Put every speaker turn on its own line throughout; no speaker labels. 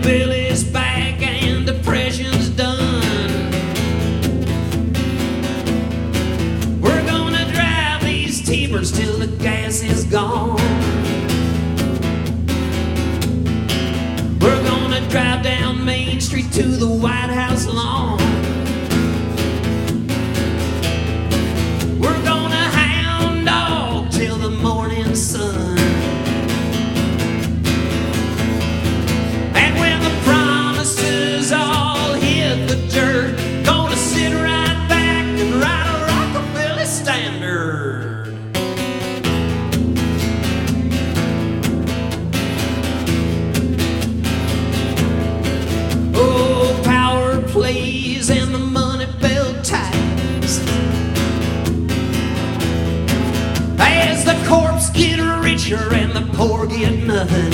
Rockabilly's back and depression's done. We're gonna drive these T-birds till the gas is gone. We're gonna drive down Main Street to the White House lawn. We're gonna hound dog till the morning sun. And when the promises all hit the dirt, gonna sit right back and write a rockabilly standard. Oh, power plays and the money belt ties. As the corpse get richer and the poor get nothing.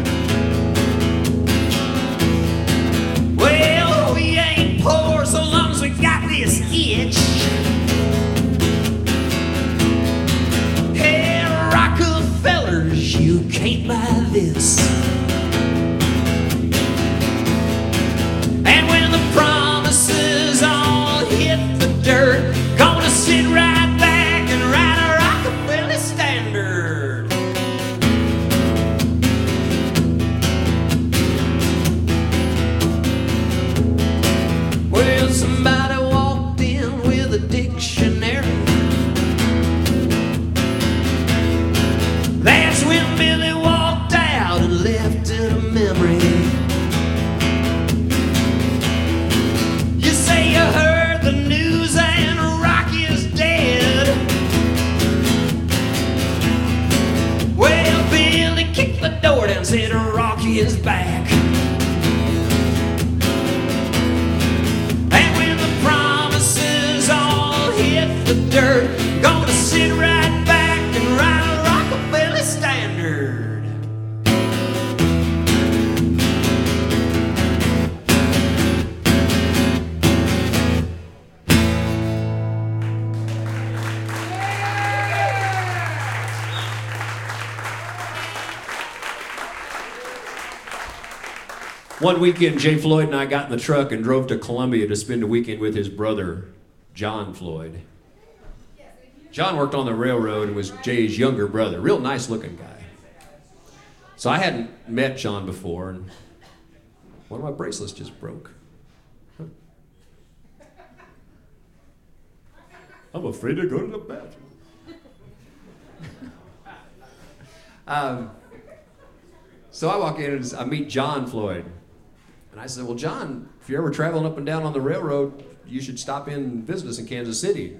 Well, we ain't poor so long as we got this itch. Hey, Rockefellers, you can't buy this. And when the promises all hit the dirt, gonna sit right back and write a rockabilly standard. Well, somebody walked in with a dictionary. That's when Billy walked out and left it a memory. You say you heard the news and Rocky is dead. Well, Billy kicked the door down and said Rocky is back. And when the promises all hit the dirt, gonna sit right back and write a rockabilly standard. One weekend, Jay Floyd and I got in the truck and drove to Columbia to spend a weekend with his brother, John Floyd. John worked on the railroad and was Jay's younger brother. Real nice looking guy. So I hadn't met John before, and one of my bracelets just broke. I'm afraid to go to the bathroom. So I walk in and I meet John Floyd. And I said, well, John, if you're ever traveling up and down on the railroad, you should stop in and visit us in Kansas City.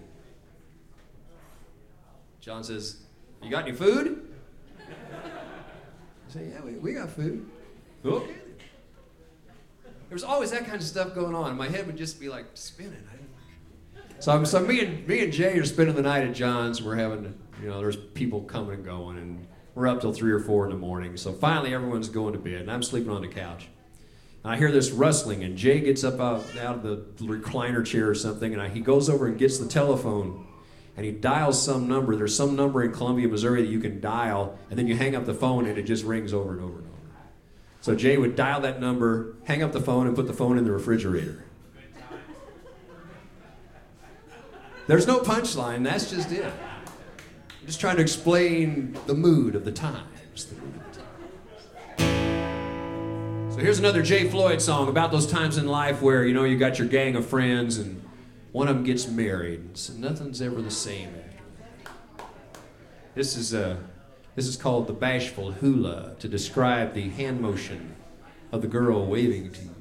John says, you got any food? I say, yeah, we got food. Okay. There was always that kind of stuff going on. My head would just be like spinning. So me and Jay are spending the night at John's. We're having, there's people coming and going, and we're up till 3 or 4 in the morning. So finally everyone's going to bed, and I'm sleeping on the couch. And I hear this rustling, and Jay gets up out of the recliner chair or something, and he goes over and gets the telephone, and he dials some number. There's some number in Columbia, Missouri that you can dial, and then you hang up the phone, and it just rings over and over and over. So Jay would dial that number, hang up the phone, and put the phone in the refrigerator. There's no punchline, that's just it. I'm just trying to explain the mood of the times. So here's another Jay Floyd song about those times in life where, you got your gang of friends and one of them gets married. So nothing's ever the same after that. This is called the bashful hula to describe the hand motion of the girl waving to you.